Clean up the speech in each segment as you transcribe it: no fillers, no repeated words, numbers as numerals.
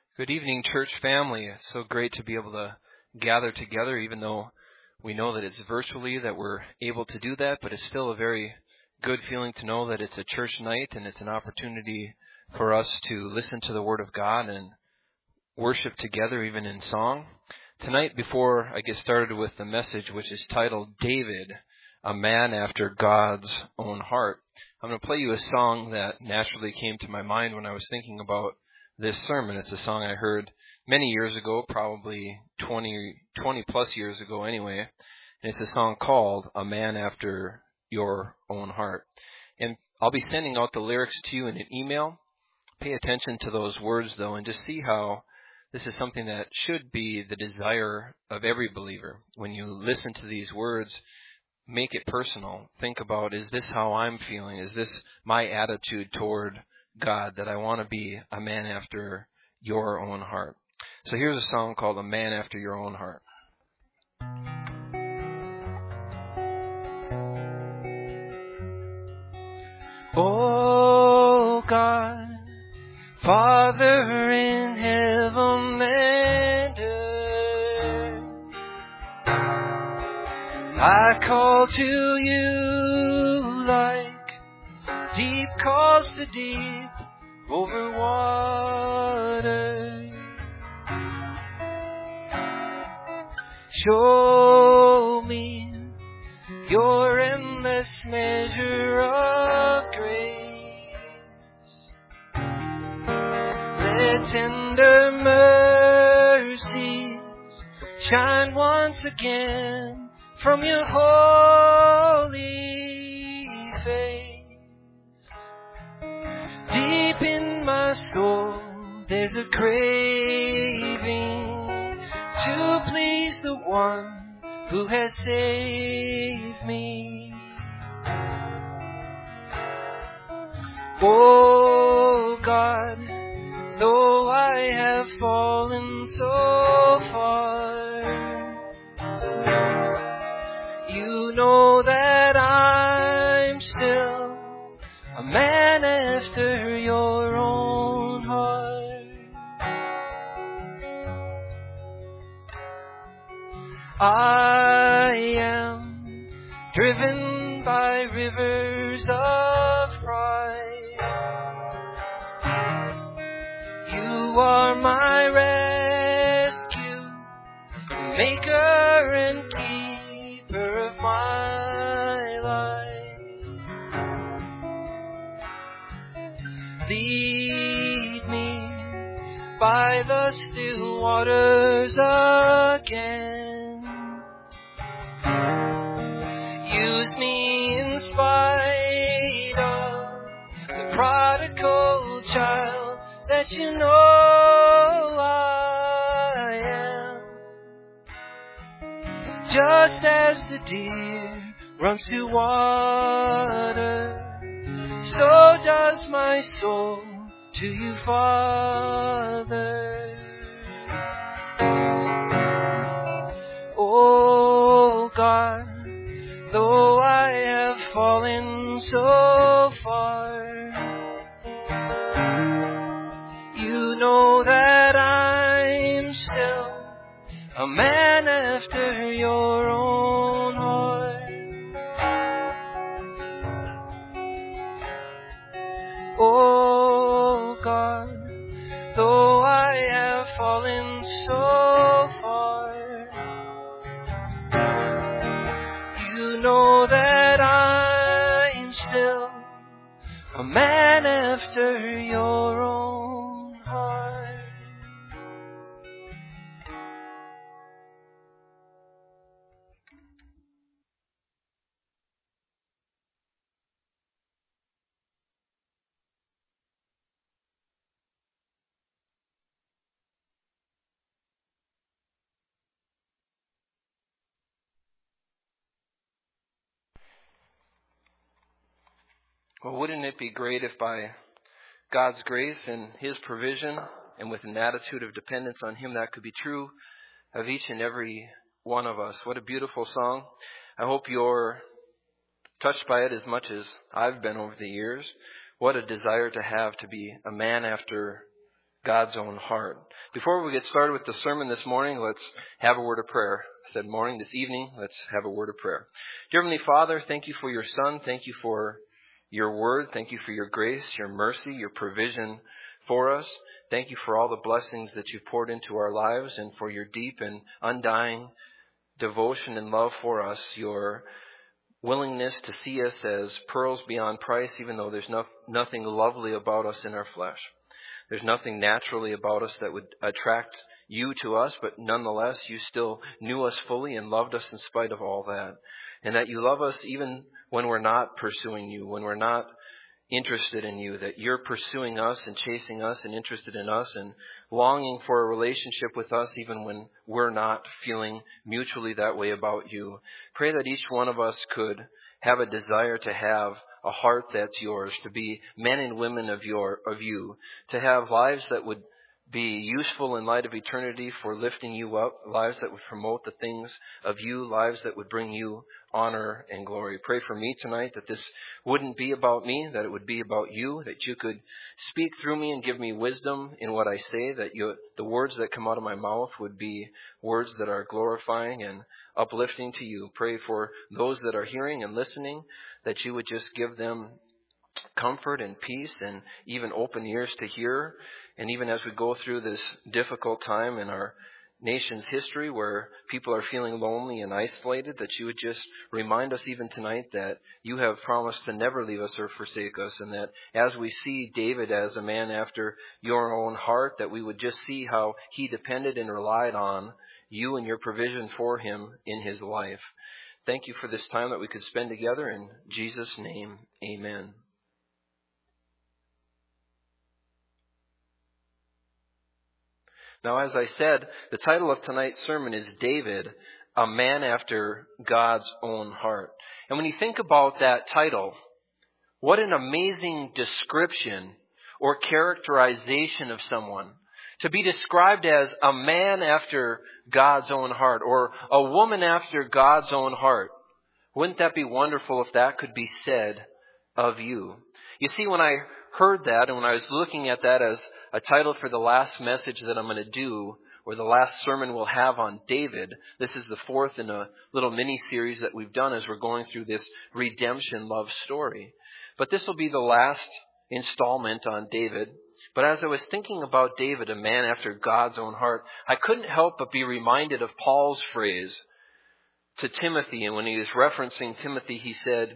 Good evening, church family. It's so great to be able to gather together, even though we know that it's virtually that we're able to do that, but it's still a very good feeling to know that it's a church night and it's an opportunity for us to listen to the Word of God and worship together, even in song. Tonight, before I get started with the message, which is titled David, a Man After God's Own Heart, I'm going to play you a song that naturally came to my mind when I was thinking about this sermon. It's a song I heard many years ago, probably 20 plus years ago anyway. And it's a song called A Man After Your Own Heart. And I'll be sending out the lyrics to you in an email. Pay attention to those words, though, and just see how this is something that should be the desire of every believer. When you listen to these words, make it personal. Think about, is this how I'm feeling? Is this my attitude toward God, that I want to be a man after your own heart? So here's a song called A Man After Your Own Heart. Oh God, Father in heaven and earth, I call to you like deep calls to deep over water. Show me your endless measure of grace. Let tender mercies shine once again from your holy face. Deep in my soul, there's a craving to please the one who has saved me. Oh God, though I have fallen so far, you know that I'm still a man after your own heart. I am driven by rivers of pride. You are my rescue, maker and keeper of my life. Lead me by the still waters again. Use me in spite of the prodigal child that you know I am. Just as the deer runs to water, so does my soul to you, Father. Oh God, though I have fallen so far, you know that I'm still a man after your own heart. Oh God, though I have fallen so far, you know that I'm still a man after your own heart. Well, wouldn't it be great if by God's grace and His provision and with an attitude of dependence on Him, that could be true of each and every one of us? What a beautiful song. I hope you're touched by it as much as I've been over the years. What a desire to have, to be a man after God's own heart. Before we get started with the sermon this morning, let's have a word of prayer. I said morning, this evening, let's have a word of prayer. Dear Heavenly Father, thank you for your Son. Thank you for your word. Thank you for your grace, your mercy, your provision for us. Thank you for all the blessings that you've poured into our lives and for your deep and undying devotion and love for us, your willingness to see us as pearls beyond price, even though there's nothing lovely about us in our flesh. There's nothing naturally about us that would attract you to us, but nonetheless, you still knew us fully and loved us in spite of all that. And that you love us even when we're not pursuing you, when we're not interested in you, that you're pursuing us and chasing us and interested in us and longing for a relationship with us even when we're not feeling mutually that way about you. Pray that each one of us could have a desire to have a heart that's yours, to be men and women of you, to have lives that would be useful in light of eternity for lifting you up, lives that would promote the things of you, lives that would bring you honor and glory. Pray for me tonight that this wouldn't be about me, that it would be about you, that you could speak through me and give me wisdom in what I say, that the words that come out of my mouth would be words that are glorifying and uplifting to you. Pray for those that are hearing and listening, that you would just give them comfort and peace and even open ears to hear. And even as we go through this difficult time in our nation's history where people are feeling lonely and isolated, that you would just remind us even tonight that you have promised to never leave us or forsake us, and that as we see David as a man after your own heart, that we would just see how he depended and relied on you and your provision for him in his life. Thank you for this time that we could spend together. In Jesus' name, amen. Now, as I said, the title of tonight's sermon is David, a man after God's own heart. And when you think about that title, what an amazing description or characterization of someone. To be described as a man after God's own heart or a woman after God's own heart. Wouldn't that be wonderful if that could be said of you? You see, when I heard that and when I was looking at that as a title for the last message that I'm going to do, or the last sermon we'll have on David, this is the fourth in a little mini-series that we've done as we're going through this redemption love story. But this will be the last installment on David. But as I was thinking about David, a man after God's own heart, I couldn't help but be reminded of Paul's phrase to Timothy. And when he was referencing Timothy, he said,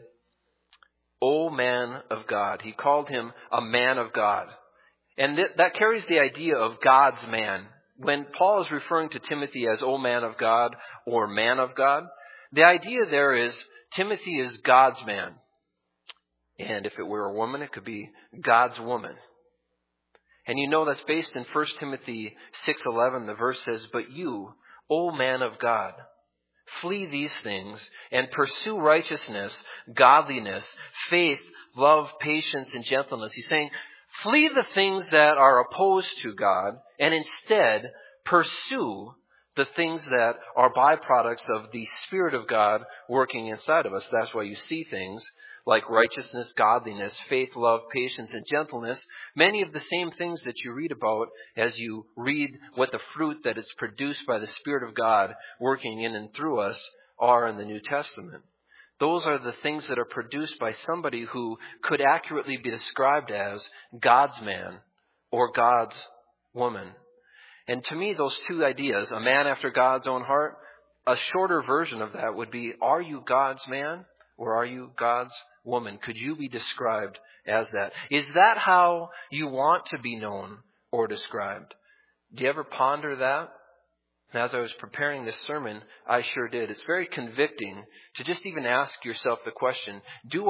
"O man of God." He called him a man of God. And that carries the idea of God's man. When Paul is referring to Timothy as "O man of God" or "man of God," the idea there is Timothy is God's man. And if it were a woman, it could be God's woman. And you know that's based in 1 Timothy 6:11. The verse says, "But you, O man of God, flee these things and pursue righteousness, godliness, faith, love, patience, and gentleness." He's saying, flee the things that are opposed to God and instead pursue the things that are byproducts of the Spirit of God working inside of us. That's why you see things like righteousness, godliness, faith, love, patience, and gentleness. Many of the same things that you read about as you read what the fruit that is produced by the Spirit of God working in and through us are in the New Testament. Those are the things that are produced by somebody who could accurately be described as God's man or God's woman. And to me, those two ideas, a man after God's own heart, a shorter version of that would be, are you God's man or are you God's woman? Could you be described as that? Is that how you want to be known or described? Do you ever ponder that? And as I was preparing this sermon, I sure did. It's very convicting to just even ask yourself the question, do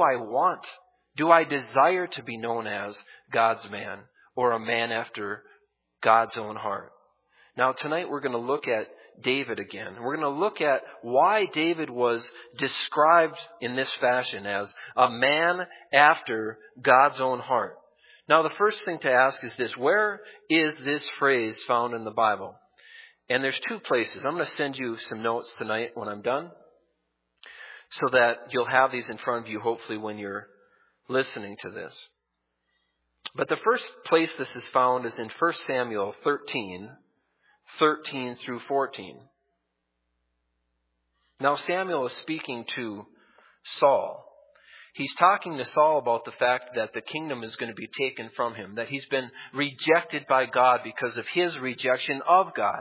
I desire to be known as God's man or a man after God's own heart? Now tonight we're going to look at David again. We're going to look at why David was described in this fashion as a man after God's own heart. Now the first thing to ask is this: where is this phrase found in the Bible? And there's two places. I'm going to send you some notes tonight when I'm done so that you'll have these in front of you hopefully when you're listening to this. But the first place this is found is in 1 Samuel 13 through 14. Now Samuel is speaking to Saul. He's talking to Saul about the fact that the kingdom is going to be taken from him, that he's been rejected by God because of his rejection of God.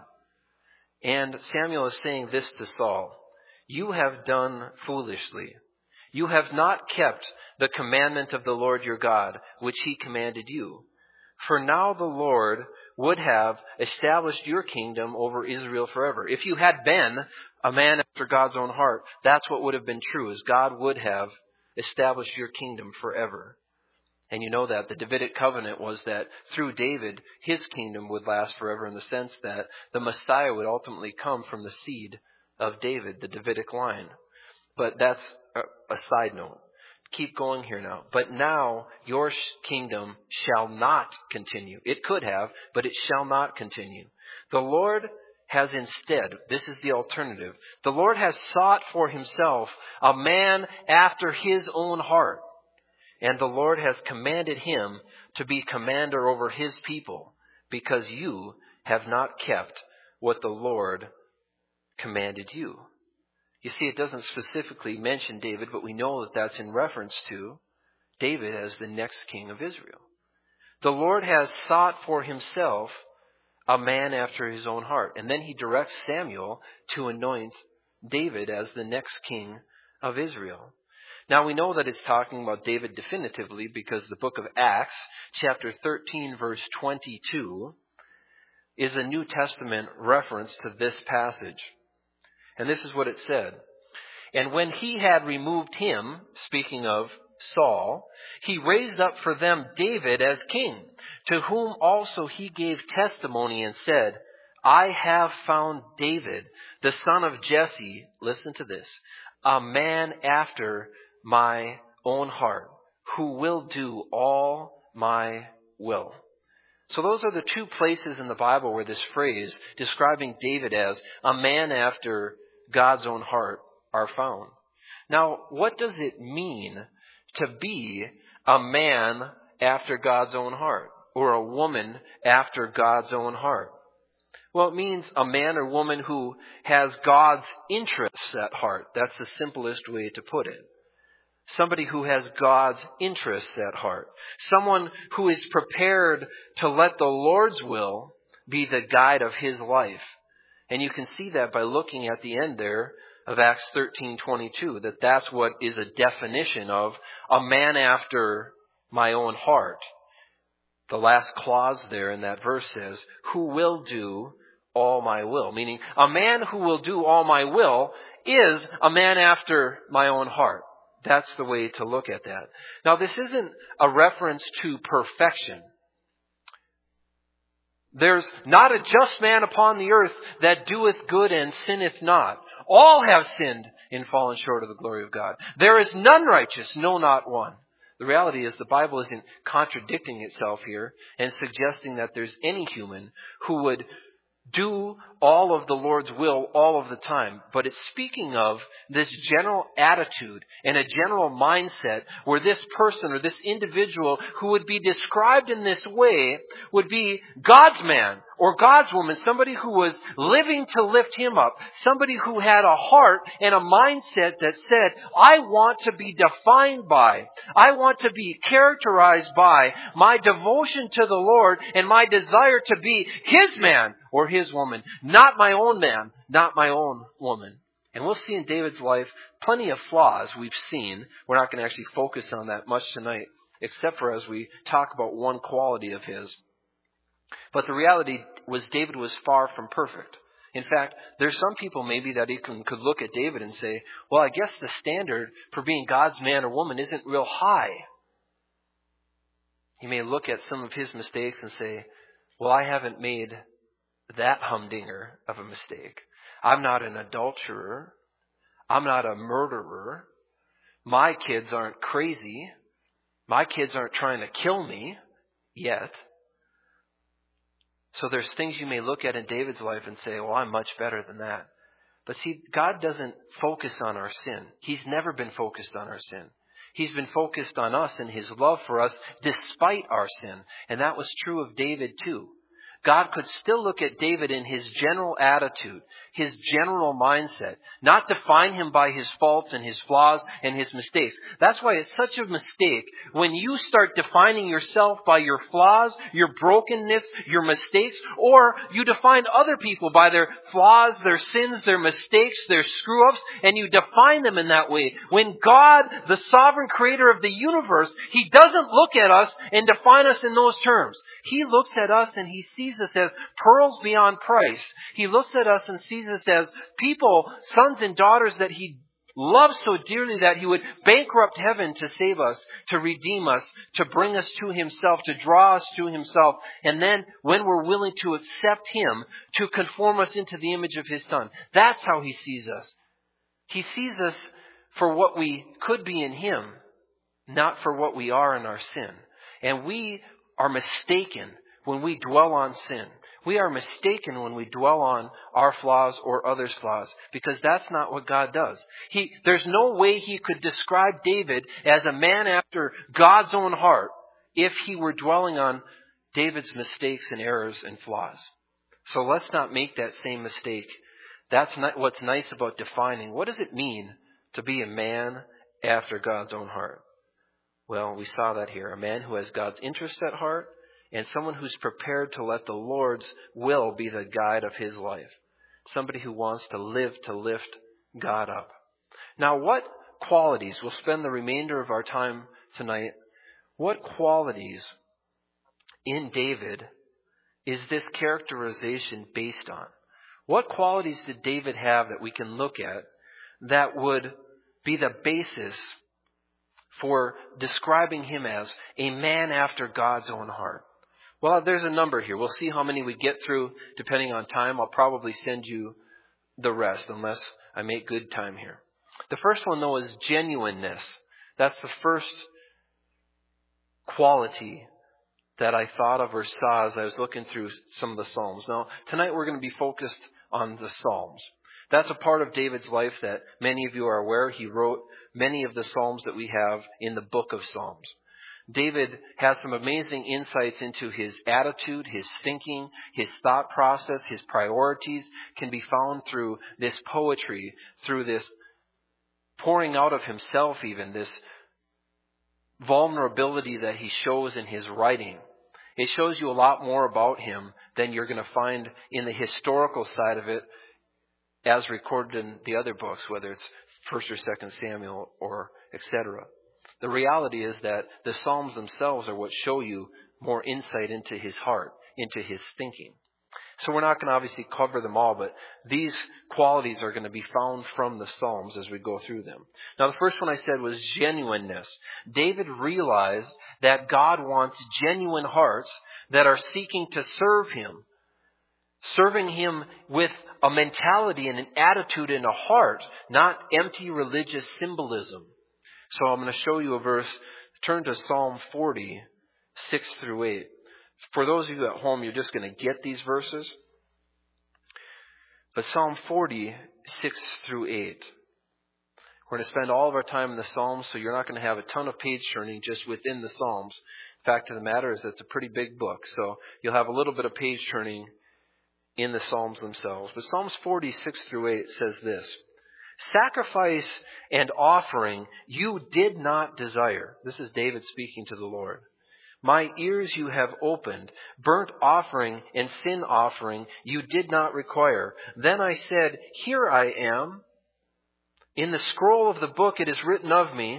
And Samuel is saying this to Saul: "You have done foolishly. You have not kept the commandment of the Lord your God, which he commanded you. For now the Lord would have established your kingdom over Israel forever." If you had been a man after God's own heart, that's what would have been true, is God would have established your kingdom forever. And you know that the Davidic covenant was that through David, his kingdom would last forever, in the sense that the Messiah would ultimately come from the seed of David, the Davidic line. But that's a side note. Keep going here now. "But now your kingdom shall not continue." It could have, but it shall not continue. "The Lord has instead," this is the alternative, "the Lord has sought for himself a man after his own heart. And the Lord has commanded him to be commander over his people, because you have not kept what the Lord commanded you." You see, it doesn't specifically mention David, but we know that that's in reference to David as the next king of Israel. The Lord has sought for himself a man after his own heart. And then he directs Samuel to anoint David as the next king of Israel. Now we know that it's talking about David definitively, because the book of Acts, chapter 13, verse 22, is a New Testament reference to this passage. And this is what it said: "And when he had removed him," speaking of Saul, "he raised up for them David as king, to whom also he gave testimony and said, I have found David, the son of Jesse," listen to this, "a man after my own heart, who will do all my will." So those are the two places in the Bible where this phrase describing David as a man after God's own heart are found. Now, what does it mean to be a man after God's own heart, or a woman after God's own heart? Well, it means a man or woman who has God's interests at heart. That's the simplest way to put it. Somebody who has God's interests at heart. Someone who is prepared to let the Lord's will be the guide of his life. And you can see that by looking at the end there of Acts 13:22, that's what is a definition of a man after my own heart. The last clause there in that verse says, "who will do all my will," meaning a man who will do all my will is a man after my own heart. That's the way to look at that. Now, this isn't a reference to perfection. "There's not a just man upon the earth that doeth good and sinneth not. All have sinned and fallen short of the glory of God. There is none righteous, no, not one." The reality is the Bible isn't contradicting itself here and suggesting that there's any human who would do all of the Lord's will all of the time. But it's speaking of this general attitude and a general mindset where this person or this individual who would be described in this way would be God's man or God's woman, somebody who was living to lift him up, somebody who had a heart and a mindset that said, I want to be defined by, I want to be characterized by my devotion to the Lord and my desire to be his man or his woman, not my own man, not my own woman. And we'll see in David's life plenty of flaws we've seen. We're not going to actually focus on that much tonight, except for as we talk about one quality of his. But the reality was David was far from perfect. In fact, there's some people maybe that could look at David and say, well, I guess the standard for being God's man or woman isn't real high. You may look at some of his mistakes and say, well, I haven't made that humdinger of a mistake. I'm not an adulterer. I'm not a murderer. My kids aren't crazy. My kids aren't trying to kill me yet. So there's things you may look at in David's life and say, well, I'm much better than that. But see, God doesn't focus on our sin. He's never been focused on our sin. He's been focused on us and His love for us despite our sin. And that was true of David too. God could still look at David in his general attitude, his general mindset, not define him by his faults and his flaws and his mistakes. That's why it's such a mistake when you start defining yourself by your flaws, your brokenness, your mistakes, or you define other people by their flaws, their sins, their mistakes, their screw-ups, and you define them in that way. When God, the sovereign creator of the universe, He doesn't look at us and define us in those terms. He looks at us and He sees us as pearls beyond price. He looks at us and sees us as people, sons and daughters that He loves so dearly that He would bankrupt heaven to save us, to redeem us, to bring us to Himself, to draw us to Himself. And then when we're willing to accept Him, to conform us into the image of His Son. That's how He sees us. He sees us for what we could be in Him, not for what we are in our sin. And we are mistaken when we dwell on sin. We are mistaken when we dwell on our flaws or others' flaws, because that's not what God does. There's no way He could describe David as a man after God's own heart if He were dwelling on David's mistakes and errors and flaws. So let's not make that same mistake. That's not what's nice about defining. What does it mean to be a man after God's own heart? Well, we saw that here. A man who has God's interests at heart, and someone who's prepared to let the Lord's will be the guide of his life. Somebody who wants to lift God up. Now, what qualities, we'll spend the remainder of our time tonight, what qualities in David is this characterization based on? What qualities did David have that we can look at that would be the basis for describing him as a man after God's own heart? Well, there's a number here. We'll see how many we get through depending on time. I'll probably send you the rest unless I make good time here. The first one, though, is genuineness. That's the first quality that I thought of or saw as I was looking through some of the Psalms. Now, tonight we're going to be focused on the Psalms. That's a part of David's life that many of you are aware. He wrote many of the Psalms that we have in the book of Psalms. David has some amazing insights into his attitude, his thinking, his thought process, his priorities can be found through this poetry, through this pouring out of himself even, this vulnerability that he shows in his writing. It shows you a lot more about him than you're going to find in the historical side of it as recorded in the other books, whether it's 1st or 2nd Samuel or etc. The reality is that the Psalms themselves are what show you more insight into his heart, into his thinking. So we're not going to obviously cover them all, but these qualities are going to be found from the Psalms as we go through them. Now, the first one I said was genuineness. David realized that God wants genuine hearts that are seeking to serve Him. Serving Him with a mentality and an attitude and a heart, not empty religious symbolism. So I'm going to show you a verse. Turn to Psalm 40, 6 through 8. For those of you at home, you're just going to get these verses. But Psalm 40, 6 through 8. We're going to spend all of our time in the Psalms, so you're not going to have a ton of page turning just within the Psalms. Fact of the matter is it's a pretty big book, so you'll have a little bit of page turning in the Psalms themselves. But Psalms 40, 6 through 8 says this: Sacrifice and offering you did not desire. This is David speaking to the Lord. My ears you have opened. Burnt offering and sin offering you did not require. Then I said, Here I am. In the scroll of the book it is written of me,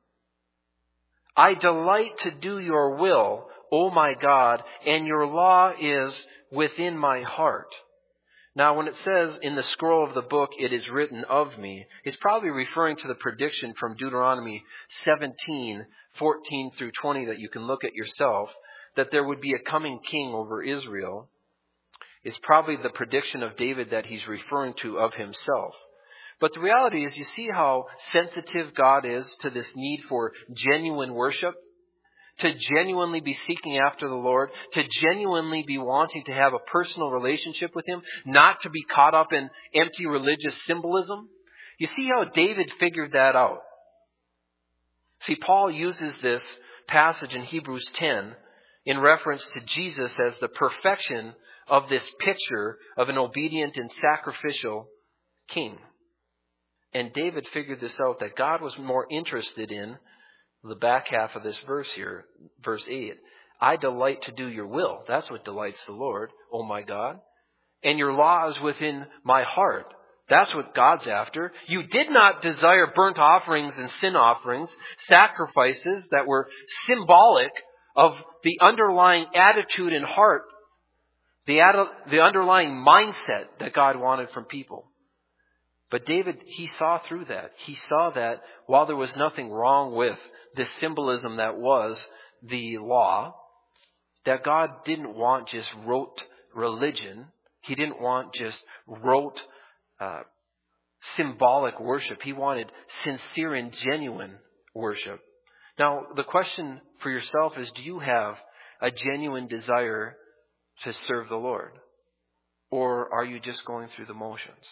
I delight to do your will, O my God, and your law is within my heart. Now, when it says in the scroll of the book, it is written of me, it's probably referring to the prediction from Deuteronomy 17, 14 through 20 that you can look at yourself, that there would be a coming king over Israel. It's probably the prediction of David that he's referring to of himself. But the reality is, you see how sensitive God is to this need for genuine worship? To genuinely be seeking after the Lord, to genuinely be wanting to have a personal relationship with Him, not to be caught up in empty religious symbolism. You see how David figured that out. See, Paul uses this passage in Hebrews 10 in reference to Jesus as the perfection of this picture of an obedient and sacrificial king. And David figured this out, that God was more interested in the back half of this verse here, verse 8. I delight to do your will. That's what delights the Lord, O my God. And your law is within my heart. That's what God's after. You did not desire burnt offerings and sin offerings, sacrifices that were symbolic of the underlying attitude and heart, the underlying mindset that God wanted from people. But David, he saw through that. He saw that while there was nothing wrong with this symbolism that was the law, that God didn't want just rote religion. He didn't want just rote symbolic worship. He wanted sincere and genuine worship. Now, the question for yourself is, do you have a genuine desire to serve the Lord? Or are you just going through the motions?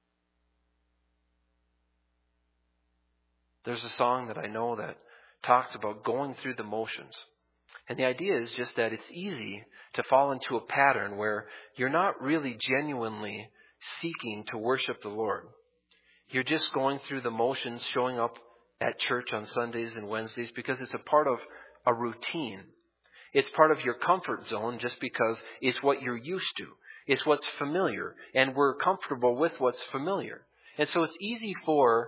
There's a song that I know that talks about going through the motions. And the idea is just that it's easy to fall into a pattern where you're not really genuinely seeking to worship the Lord. You're just going through the motions, showing up at church on Sundays and Wednesdays because it's a part of a routine. It's part of your comfort zone just because it's what you're used to. It's what's familiar. And we're comfortable with what's familiar. And so it's easy for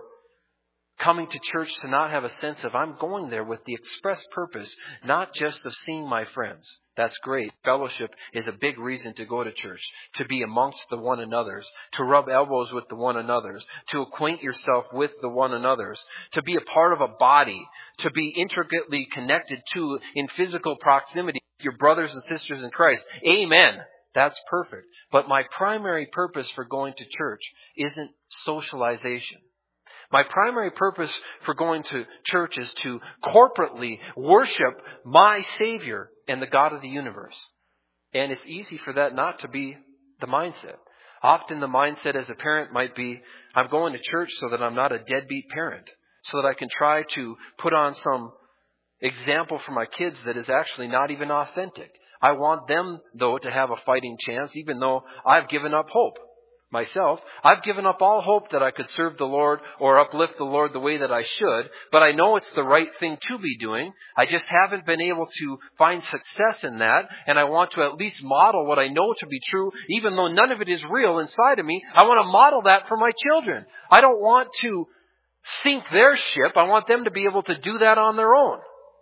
coming to church to not have a sense of, I'm going there with the express purpose, not just of seeing my friends. That's great. Fellowship is a big reason to go to church, to be amongst the one another's, to rub elbows with the one another's, to acquaint yourself with the one another's, to be a part of a body, to be intricately connected to, in physical proximity, with your brothers and sisters in Christ. Amen. That's perfect. But my primary purpose for going to church isn't socialization. My primary purpose for going to church is to corporately worship my Savior and the God of the universe. And it's easy for that not to be the mindset. Often the mindset as a parent might be, I'm going to church so that I'm not a deadbeat parent, so that I can try to put on some example for my kids that is actually not even authentic. I want them, though, to have a fighting chance, even though I've given up hope. Myself, I've given up all hope that I could serve the Lord or uplift the Lord the way that I should, but I know it's the right thing to be doing. I just haven't been able to find success in that, and I want to at least model what I know to be true, even though none of it is real inside of me. I want to model that for my children. I don't want to sink their ship. I want them to be able to do that on their own.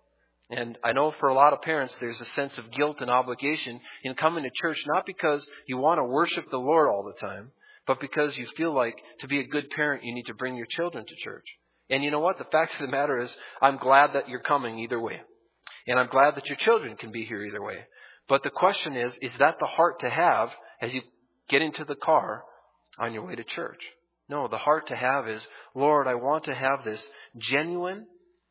And I know for a lot of parents, there's a sense of guilt and obligation in coming to church, not because you want to worship the Lord all the time, but because you feel like to be a good parent, you need to bring your children to church. And you know what? The fact of the matter is, I'm glad that you're coming either way. And I'm glad that your children can be here either way. But the question is that the heart to have as you get into the car on your way to church? No, the heart to have is, Lord, I want to have this genuine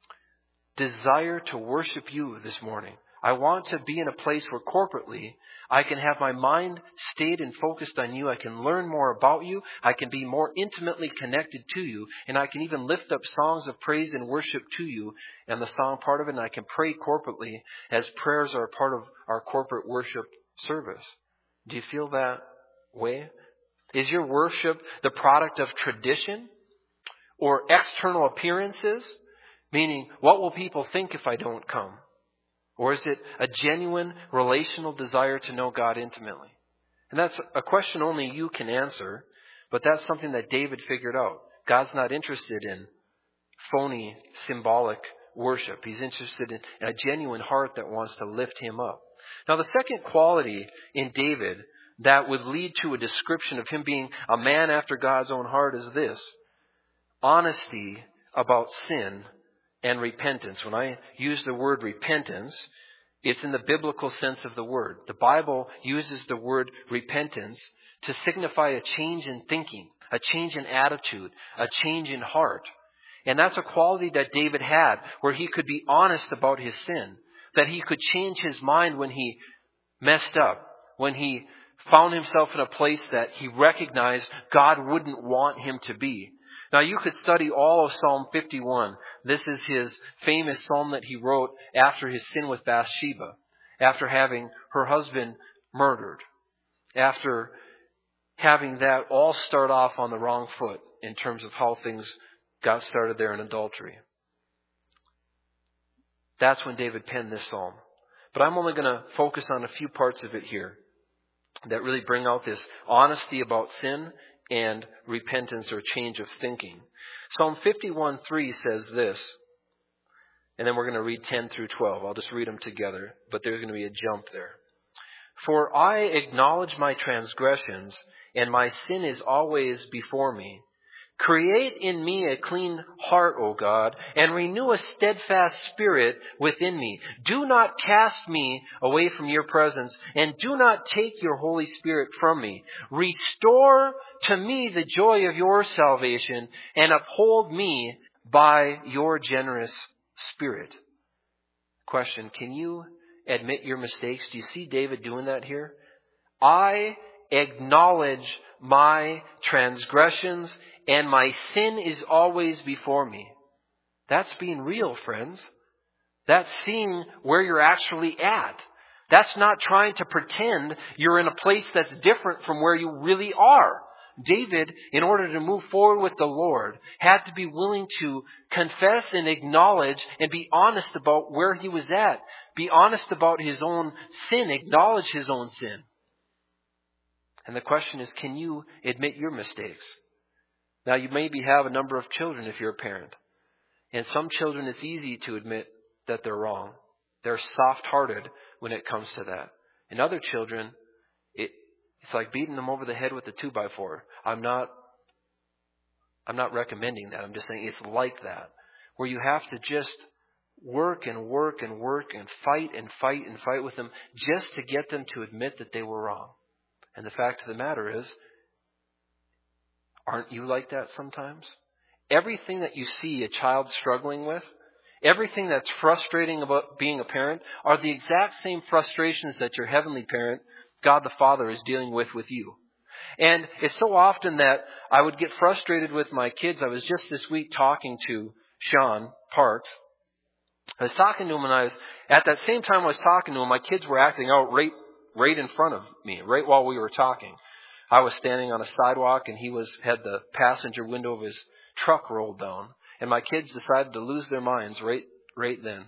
desire to worship you this morning. I want to be in a place where corporately I can have my mind stayed and focused on you. I can learn more about you. I can be more intimately connected to you. And I can even lift up songs of praise and worship to you and the song part of it. And I can pray corporately as prayers are part of our corporate worship service. Do you feel that way? Is your worship the product of tradition or external appearances? Meaning, what will people think if I don't come? Or is it a genuine relational desire to know God intimately? And that's a question only you can answer, but that's something that David figured out. God's not interested in phony, symbolic worship. He's interested in a genuine heart that wants to lift him up. Now, the second quality in David that would lead to a description of him being a man after God's own heart is this: honesty about sin and repentance. When I use the word repentance, it's in the biblical sense of the word. The Bible uses the word repentance to signify a change in thinking, a change in attitude, a change in heart. And that's a quality that David had, where he could be honest about his sin, that he could change his mind when he messed up, when he found himself in a place that he recognized God wouldn't want him to be. Now, you could study all of Psalm 51, This is his famous psalm that he wrote after his sin with Bathsheba, after having her husband murdered, after having that all start off on the wrong foot in terms of how things got started there in adultery. That's when David penned this psalm. But I'm only going to focus on a few parts of it here that really bring out this honesty about sin and repentance or change of thinking. Psalm 51:3 says this, and then we're going to read 10 through 12. I'll just read them together, but there's going to be a jump there. For I acknowledge my transgressions, and my sin is always before me. Create in me a clean heart, O God, and renew a steadfast spirit within me. Do not cast me away from your presence, and do not take your Holy Spirit from me. Restore to me the joy of your salvation, and uphold me by your generous spirit. Question, can you admit your mistakes? Do you see David doing that here? I acknowledge my transgressions, and my sin is always before me. That's being real, friends. That's seeing where you're actually at. That's not trying to pretend you're in a place that's different from where you really are. David, in order to move forward with the Lord, had to be willing to confess and acknowledge and be honest about where he was at. Be honest about his own sin. Acknowledge his own sin. And the question is, can you admit your mistakes? Now, you maybe have a number of children if you're a parent. And some children, it's easy to admit that they're wrong. They're soft-hearted when it comes to that. And other children, it's like beating them over the head with a 2x4. I'm not recommending that. I'm just saying it's like that. Where you have to just work and work and work and fight and fight and fight with them just to get them to admit that they were wrong. And the fact of the matter is, aren't you like that sometimes? Everything that you see a child struggling with, everything that's frustrating about being a parent, are the exact same frustrations that your heavenly parent, God the Father, is dealing with you. And it's so often that I would get frustrated with my kids. I was just this week talking to Sean Parks. I was talking to him, and at that same time I was talking to him, my kids were acting out right in front of me, right while we were talking. I was standing on a sidewalk, and he had the passenger window of his truck rolled down. And my kids decided to lose their minds right then.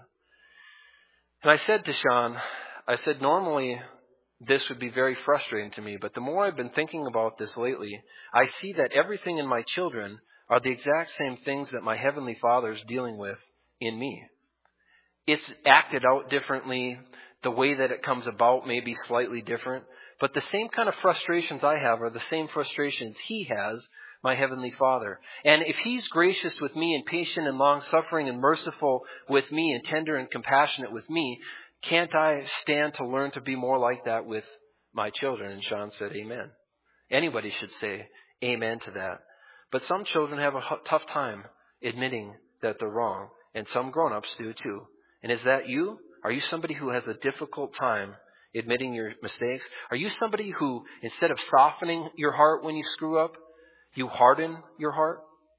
And I said to Sean, normally this would be very frustrating to me, but the more I've been thinking about this lately, I see that everything in my children are the exact same things that my Heavenly Father is dealing with in me. It's acted out differently. The way that it comes about may be slightly different. But the same kind of frustrations I have are the same frustrations He has, my Heavenly Father. And if He's gracious with me and patient and long-suffering and merciful with me and tender and compassionate with me, can't I stand to learn to be more like that with my children? And Sean said, amen. Anybody should say amen to that. But some children have a tough time admitting that they're wrong. And some grown-ups do too. And is that you? Are you somebody who has a difficult time admitting your mistakes? Are you somebody who, instead of softening your heart when you screw up, you harden your heart?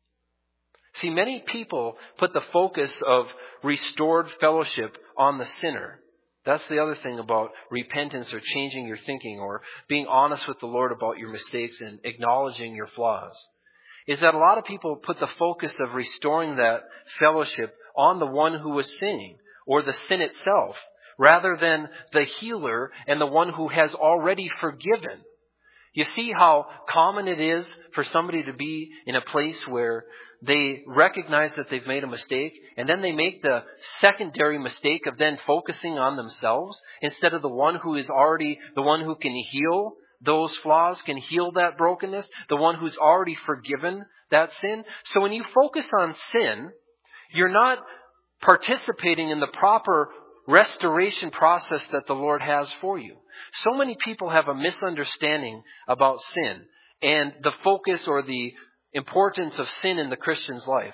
See, many people put the focus of restored fellowship on the sinner. That's the other thing about repentance or changing your thinking or being honest with the Lord about your mistakes and acknowledging your flaws. Is that a lot of people put the focus of restoring that fellowship on the one who was sinning or the sin itself, rather than the healer and the one who has already forgiven. You see how common it is for somebody to be in a place where they recognize that they've made a mistake, and then they make the secondary mistake of then focusing on themselves instead of the one who is already the one who can heal those flaws, can heal that brokenness, the one who's already forgiven that sin. So when you focus on sin, you're not participating in the proper restoration process that the Lord has for you. So many people have a misunderstanding about sin and the focus or the importance of sin in the Christian's life.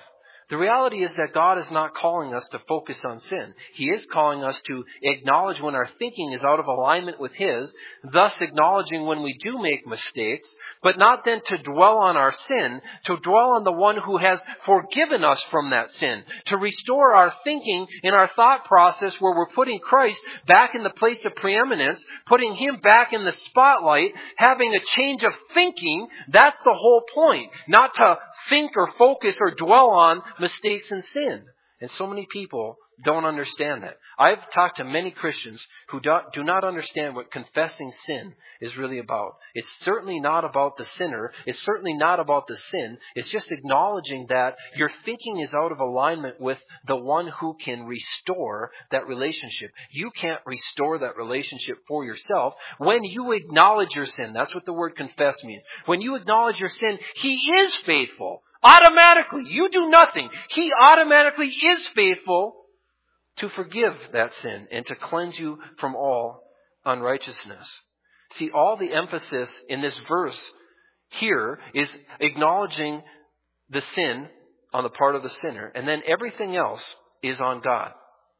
The reality is that God is not calling us to focus on sin. He is calling us to acknowledge when our thinking is out of alignment with His, thus acknowledging when we do make mistakes, but not then to dwell on our sin, to dwell on the one who has forgiven us from that sin, to restore our thinking in our thought process where we're putting Christ back in the place of preeminence, putting Him back in the spotlight, having a change of thinking. That's the whole point. Not to think or focus or dwell on mistakes and sin. And so many people don't understand that. I've talked to many Christians who do not understand what confessing sin is really about. It's certainly not about the sinner. It's certainly not about the sin. It's just acknowledging that your thinking is out of alignment with the one who can restore that relationship. You can't restore that relationship for yourself. When you acknowledge your sin, that's what the word confess means. When you acknowledge your sin, He is faithful. Automatically. You do nothing. He automatically is faithful to forgive that sin and to cleanse you from all unrighteousness. See, all the emphasis in this verse here is acknowledging the sin on the part of the sinner, and then everything else is on God.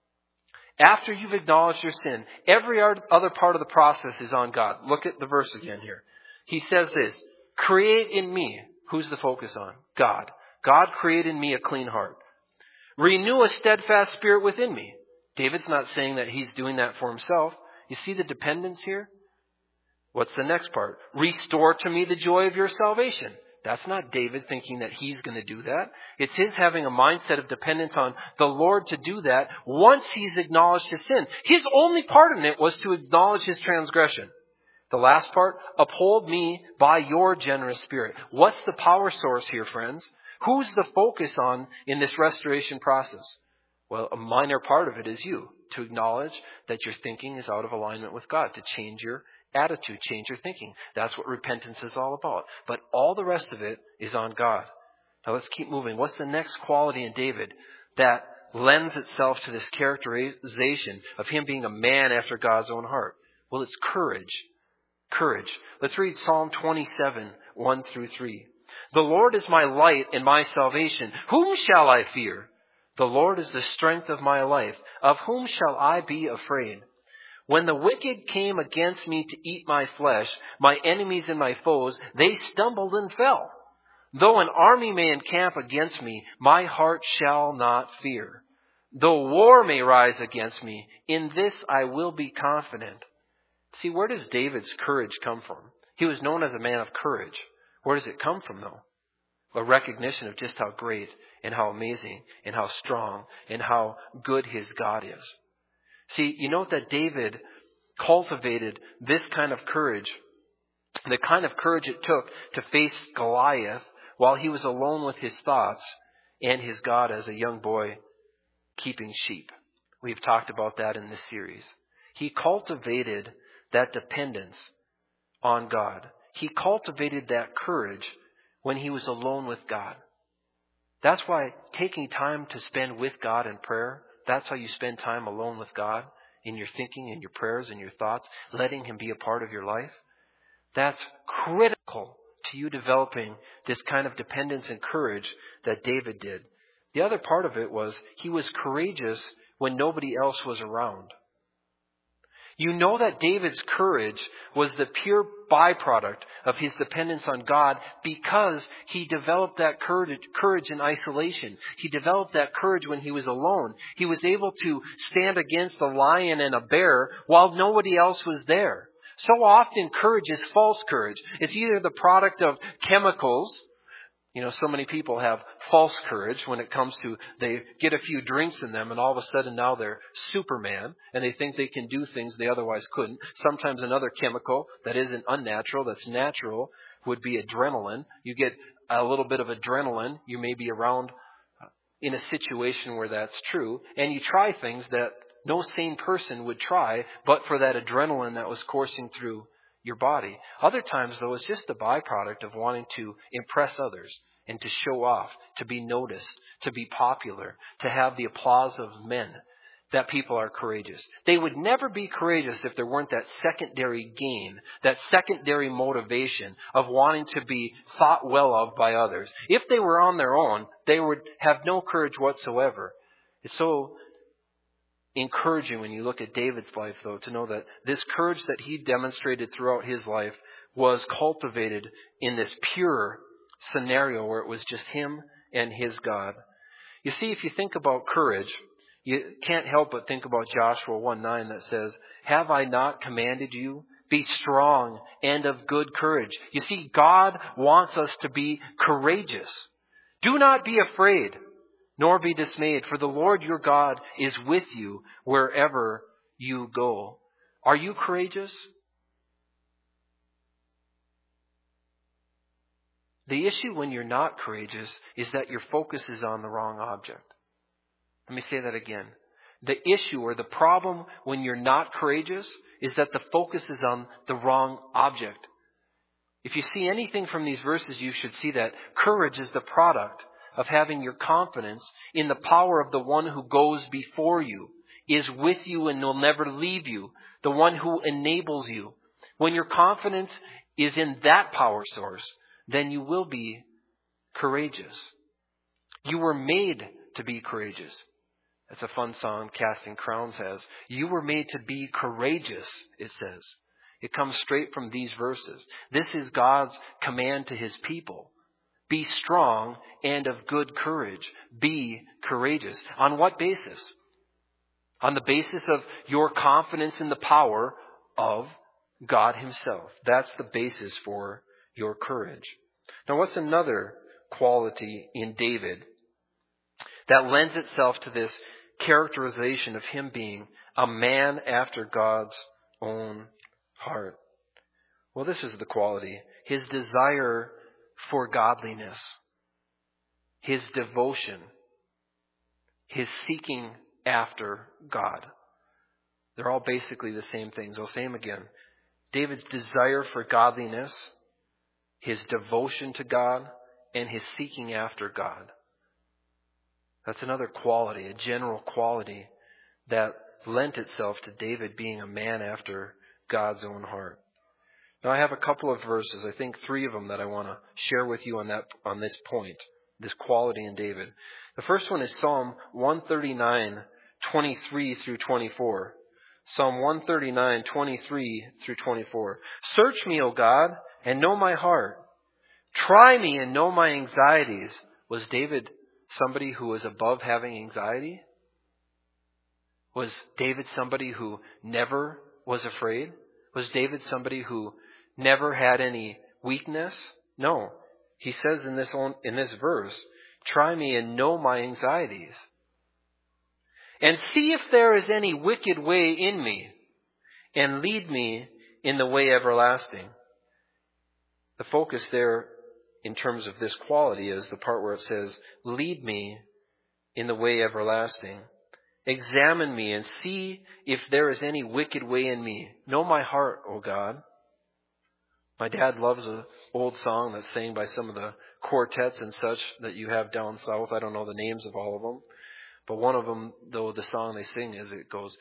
After you've acknowledged your sin, every other part of the process is on God. Look at the verse again here. He says this, create in me. Who's the focus on? God. God, create in me a clean heart. Renew a steadfast spirit within me. David's not saying that he's doing that for himself. You see the dependence here? What's the next part? Restore to me the joy of your salvation. That's not David thinking that he's going to do that. It's his having a mindset of dependence on the Lord to do that once he's acknowledged his sin. His only part in it was to acknowledge his transgression. The last part, uphold me by your generous spirit. What's the power source here, friends? Who's the focus on in this restoration process? Well, a minor part of it is you, to acknowledge that your thinking is out of alignment with God, to change your attitude, change your thinking. That's what repentance is all about. But all the rest of it is on God. Now let's keep moving. What's the next quality in David that lends itself to this characterization of him being a man after God's own heart? Well, it's courage. Courage. Let's read Psalm 27, 1 through 3. The Lord is my light and my salvation. Whom shall I fear? The Lord is the strength of my life. Of whom shall I be afraid? When the wicked came against me to eat my flesh, my enemies and my foes, they stumbled and fell. Though an army may encamp against me, my heart shall not fear. Though war may rise against me, in this I will be confident. See, where does David's courage come from? He was known as a man of courage. Where does it come from, though? A recognition of just how great and how amazing and how strong and how good his God is. See, you note that David cultivated this kind of courage, the kind of courage it took to face Goliath while he was alone with his thoughts and his God as a young boy keeping sheep. We've talked about that in this series. He cultivated that dependence on God. He cultivated that courage when he was alone with God. That's why taking time to spend with God in prayer, that's how you spend time alone with God, in your thinking, in your prayers, in your thoughts, letting Him be a part of your life. That's critical to you developing this kind of dependence and courage that David did. The other part of it was he was courageous when nobody else was around. You know that David's courage was the pure byproduct of his dependence on God because he developed that courage in isolation. He developed that courage when he was alone. He was able to stand against a lion and a bear while nobody else was there. So often courage is false courage. It's either the product of chemicals. You know, so many people have false courage when it comes to they get a few drinks in them and all of a sudden now they're Superman and they think they can do things they otherwise couldn't. Sometimes another chemical that isn't unnatural, that's natural, would be adrenaline. You get a little bit of adrenaline, you may be around in a situation where that's true, and you try things that no sane person would try but for that adrenaline that was coursing through your body. Other times, though, it's just a byproduct of wanting to impress others and to show off, to be noticed, to be popular, to have the applause of men. that people are courageous. They would never be courageous if there weren't that secondary gain, that secondary motivation of wanting to be thought well of by others. If they were on their own, they would have no courage whatsoever. It's so encouraging when you look at David's life, though, to know that this courage that he demonstrated throughout his life was cultivated in this pure scenario where it was just him and his God. You see, if you think about courage, you can't help but think about Joshua 1:9 that says, "Have I not commanded you? Be strong and of good courage." You see, God wants us to be courageous. Do not be afraid, nor be dismayed, for the Lord your God is with you wherever you go. Are you courageous? The issue when you're not courageous is that your focus is on the wrong object. Let me say that again. The issue or the problem when you're not courageous is that the focus is on the wrong object. If you see anything from these verses, you should see that courage is the product of having your confidence in the power of the one who goes before you, is with you and will never leave you, the one who enables you. When your confidence is in that power source, then you will be courageous. You were made to be courageous. That's a fun song Casting Crowns has. You were made to be courageous, it says. It comes straight from these verses. This is God's command to his people. Be strong and of good courage. Be courageous. On what basis? On the basis of your confidence in the power of God himself. That's the basis for your courage. Now, what's another quality in David that lends itself to this characterization of him being a man after God's own heart? Well, this is the quality. His desire for godliness, his devotion, his seeking after God. They're all basically the same things. I'll say them again. David's desire for godliness, his devotion to God, and his seeking after God. That's another quality, a general quality that lent itself to David being a man after God's own heart. Now I have a couple of verses, I think 3 of them, that I want to share with you on this point, this quality in David. The first one is Psalm 139, 23 through 24. Psalm 139, 23 through 24. Search me, O God, and know my heart. Try me and know my anxieties. Was David somebody who was above having anxiety? Was David somebody who never was afraid? Was David somebody who never had any weakness? No. He says in this verse, try me and know my anxieties. And see if there is any wicked way in me, and lead me in the way everlasting. The focus there in terms of this quality is the part where it says, lead me in the way everlasting. Examine me and see if there is any wicked way in me. Know my heart, O God. My dad loves an old song that's sang by some of the quartets and such that you have down south. I don't know the names of all of them. But one of them, though, the song they sing is, it goes,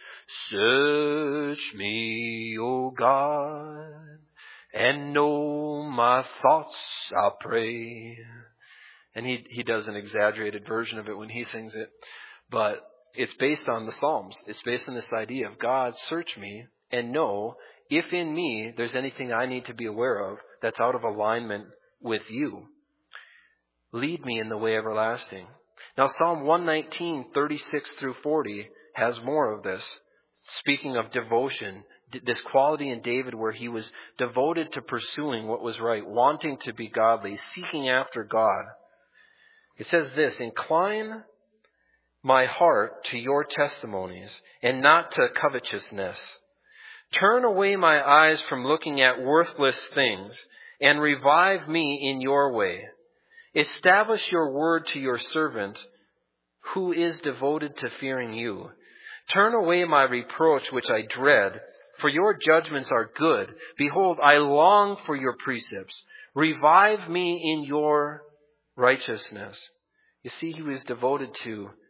search me, O God, and know my thoughts, I pray. And he does an exaggerated version of it when he sings it. But it's based on the Psalms. It's based on this idea of God, search me and know if in me there's anything I need to be aware of that's out of alignment with you. Lead me in the way everlasting. Now, Psalm 119, 36 through 40 has more of this. Speaking of devotion, this quality in David where he was devoted to pursuing what was right, wanting to be godly, seeking after God. It says this, incline my heart to your testimonies and not to covetousness. Turn away my eyes from looking at worthless things and revive me in your way. Establish your word to your servant who is devoted to fearing you. Turn away my reproach which I dread, for your judgments are good. Behold, I long for your precepts. Revive me in your righteousness. You see, he was devoted to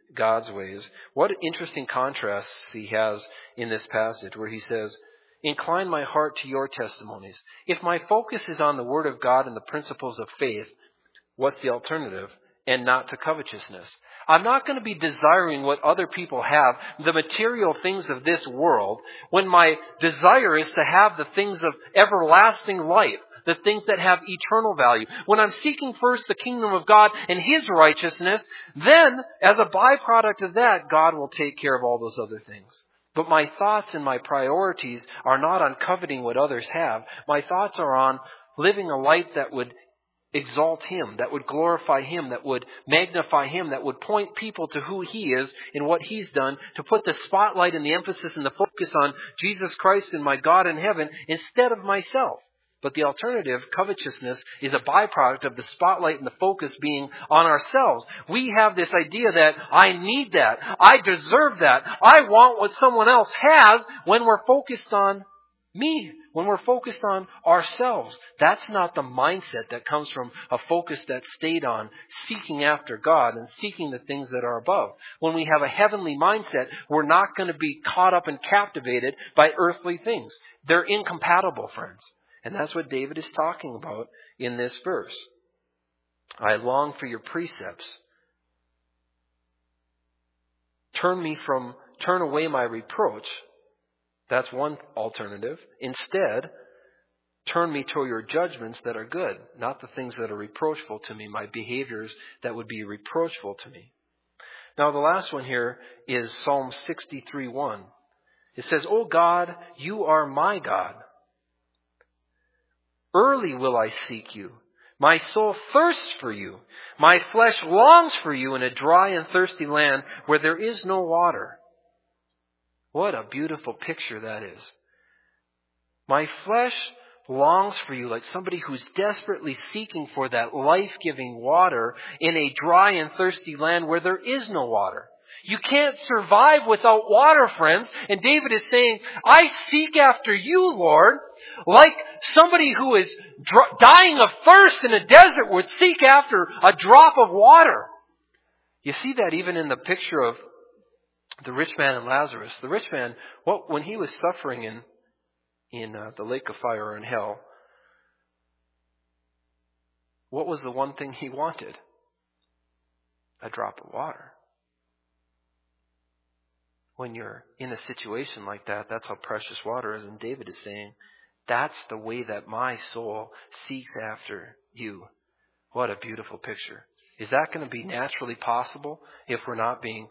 God's ways. What interesting contrasts he has in this passage where he says, incline my heart to your testimonies. If my focus is on the Word of God and the principles of faith, what's the alternative? And not to covetousness. I'm not going to be desiring what other people have, the material things of this world, when my desire is to have the things of everlasting life, the things that have eternal value. When I'm seeking first the kingdom of God and His righteousness, then, as a byproduct of that, God will take care of all those other things. But my thoughts and my priorities are not on coveting what others have. My thoughts are on living a life that would exalt Him, that would glorify Him, that would magnify Him, that would point people to who He is and what He's done, to put the spotlight and the emphasis and the focus on Jesus Christ and my God in heaven instead of myself. But the alternative, covetousness, is a byproduct of the spotlight and the focus being on ourselves. We have this idea that I need that, I deserve that, I want what someone else has when we're focused on me, when we're focused on ourselves. That's not the mindset that comes from a focus that's stayed on seeking after God and seeking the things that are above. When we have a heavenly mindset, we're not going to be caught up and captivated by earthly things. They're incompatible, friends. And that's what David is talking about in this verse. I long for your precepts. Turn away my reproach. That's one alternative. Instead, turn me to your judgments that are good, not the things that are reproachful to me, my behaviors that would be reproachful to me. Now the last one here is Psalm 63:1. It says, O God, you are my God. Early will I seek you. My soul thirsts for you. My flesh longs for you in a dry and thirsty land where there is no water. What a beautiful picture that is. My flesh longs for you like somebody who's desperately seeking for that life-giving water in a dry and thirsty land where there is no water. You can't survive without water, friends. And David is saying, I seek after you, Lord, like somebody who is dying of thirst in a desert would seek after a drop of water. You see that even in the picture of the rich man and Lazarus. The rich man, when he was suffering in the lake of fire or in hell, what was the one thing he wanted? A drop of water. When you're in a situation like that, that's how precious water is. And David is saying, that's the way that my soul seeks after you. What a beautiful picture. Is that going to be naturally possible if we're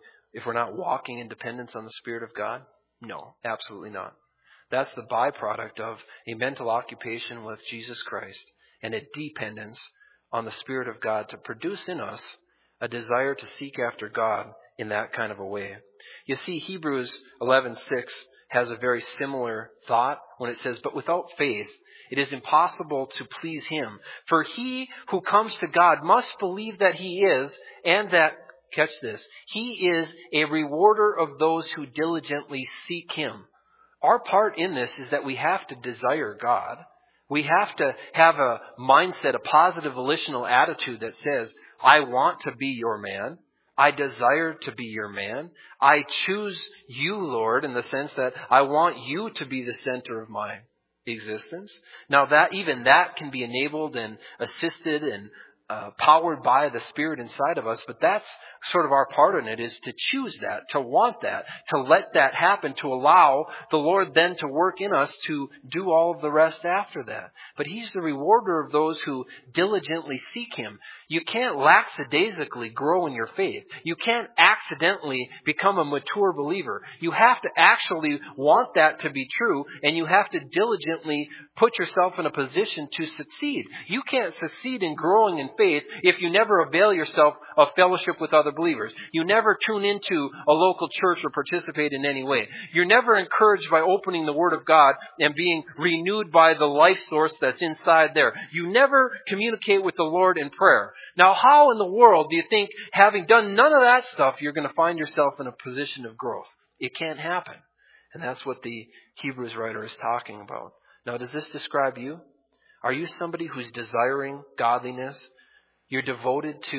not walking in dependence on the Spirit of God? No, absolutely not. That's the byproduct of a mental occupation with Jesus Christ and a dependence on the Spirit of God to produce in us a desire to seek after God in that kind of a way. You see, Hebrews 11:6 has a very similar thought when it says, but without faith, it is impossible to please Him. For he who comes to God must believe that He is, and that, catch this, He is a rewarder of those who diligently seek Him. Our part in this is that we have to desire God. We have to have a mindset, a positive volitional attitude that says, I want to be your man. I desire to be your man. I choose you, Lord, in the sense that I want you to be the center of my existence. Now even that can be enabled and assisted and powered by the Spirit inside of us, but that's sort of our part in it, is to choose that, to want that, to let that happen, to allow the Lord then to work in us to do all of the rest after that. But He's the rewarder of those who diligently seek Him. You can't lackadaisically grow in your faith. You can't accidentally become a mature believer. You have to actually want that to be true, and you have to diligently put yourself in a position to succeed. You can't succeed in growing in faith if you never avail yourself of fellowship with other believers. You never tune into a local church or participate in any way. You're never encouraged by opening the Word of God and being renewed by the life source that's inside there. You never communicate with the Lord in prayer. Now, how in the world do you think, having done none of that stuff, you're going to find yourself in a position of growth? It can't happen. And that's what the Hebrews writer is talking about. Now, does this describe you? Are you somebody who's desiring godliness? You're devoted to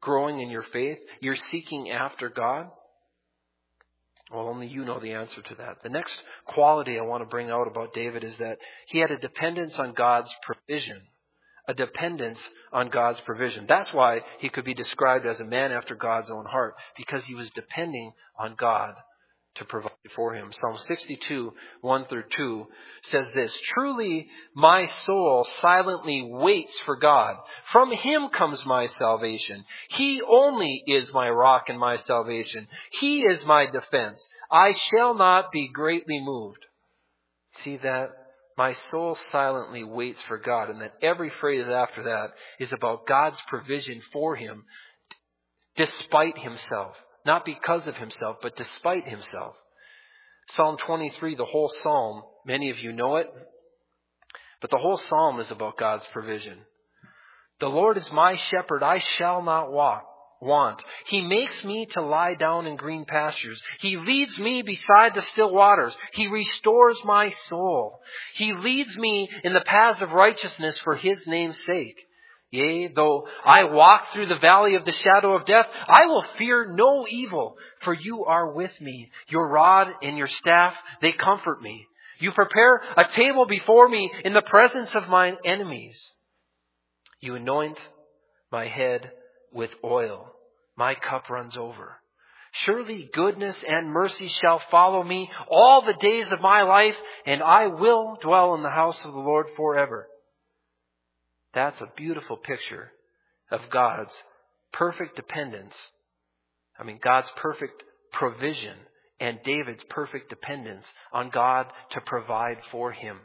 growing in your faith? You're seeking after God? Well, only you know the answer to that. The next quality I want to bring out about David is that he had a dependence on God's provision. A dependence on God's provision. That's why he could be described as a man after God's own heart, because he was depending on God to provide for him. Psalm 62, 1-2 says this, "Truly my soul silently waits for God. From him comes my salvation. He only is my rock and my salvation. He is my defense. I shall not be greatly moved." See that? My soul silently waits for God. And then every phrase after that is about God's provision for him despite himself. Not because of himself, but despite himself. Psalm 23, the whole psalm, many of you know it, but the whole psalm is about God's provision. "The Lord is my shepherd, I shall not want. He makes me to lie down in green pastures. He leads me beside the still waters. He restores my soul. He leads me in the paths of righteousness for his name's sake. Yea, though I walk through the valley of the shadow of death, I will fear no evil, for you are with me. Your rod and your staff, they comfort me. You prepare a table before me in the presence of mine enemies. You anoint my head with oil. My cup runs over. Surely goodness and mercy shall follow me all the days of my life, and I will dwell in the house of the Lord forever." That's a beautiful picture of God's perfect dependence. God's perfect provision and David's perfect dependence on God to provide for him.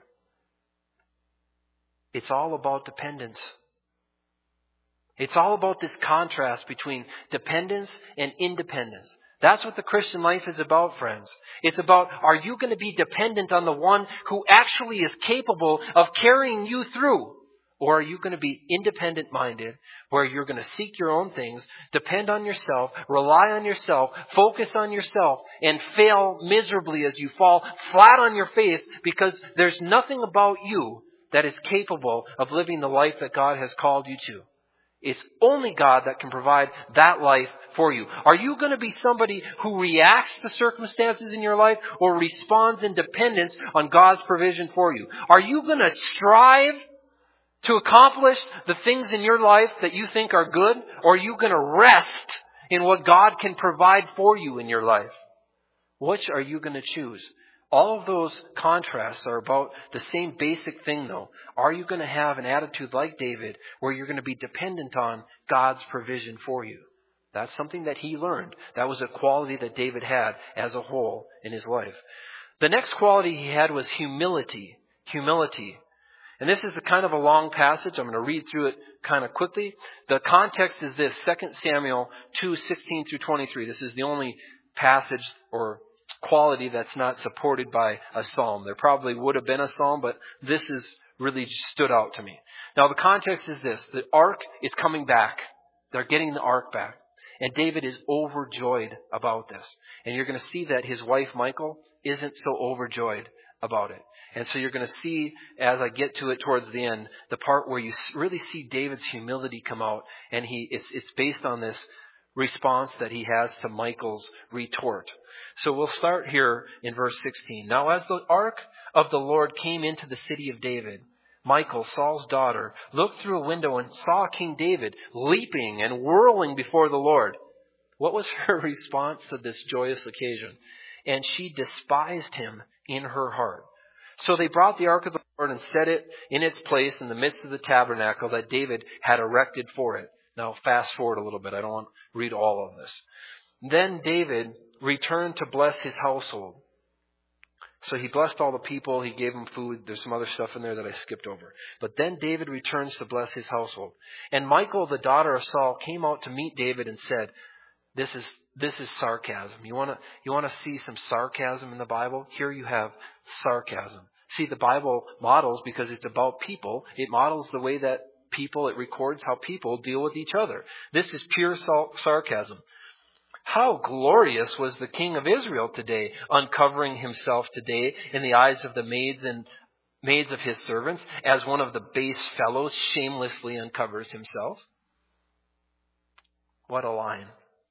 It's all about dependence. It's all about this contrast between dependence and independence. That's what the Christian life is about, friends. It's about, are you going to be dependent on the one who actually is capable of carrying you through? Or are you going to be independent-minded, where you're going to seek your own things, depend on yourself, rely on yourself, focus on yourself, and fail miserably as you fall flat on your face because there's nothing about you that is capable of living the life that God has called you to? It's only God that can provide that life for you. Are you going to be somebody who reacts to circumstances in your life or responds in dependence on God's provision for you? Are you going to strive to accomplish the things in your life that you think are good? Or are you going to rest in what God can provide for you in your life? Which are you going to choose? All of those contrasts are about the same basic thing, though. Are you going to have an attitude like David where you're going to be dependent on God's provision for you? That's something that he learned. That was a quality that David had as a whole in his life. The next quality he had was humility. Humility. And this is a kind of a long passage. I'm going to read through it kind of quickly. The context is this, 2 Samuel 2:16-23. This is the only passage or quality that's not supported by a psalm. There probably would have been a psalm, but this is really stood out to me. Now the context is this. The ark is coming back. They're getting the ark back. And David is overjoyed about this. And you're going to see that his wife Michal isn't so overjoyed about it. And so you're going to see, as I get to it towards the end, the part where you really see David's humility come out. And it's based on this response that he has to Michal's retort. So we'll start here in verse 16. Now as the ark of the Lord came into the city of David, Michal, Saul's daughter, looked through a window and saw King David leaping and whirling before the Lord. What was her response to this joyous occasion? And she despised him in her heart. So they brought the ark of the Lord and set it in its place in the midst of the tabernacle that David had erected for it. Now fast forward a little bit. I don't want to read all of this. Then David returned to bless his household. So he blessed all the people. He gave them food. There's some other stuff in there that I skipped over. But then David returns to bless his household. And Michal, the daughter of Saul, came out to meet David and said, This is sarcasm. You want to see some sarcasm in the Bible? Here you have sarcasm. See, the Bible models, because it's about people, it models the way that people, it records how people deal with each other. This is pure sarcasm. How glorious was the king of Israel today, uncovering himself today in the eyes of the maids of his servants, as one of the base fellows shamelessly uncovers himself. What a line.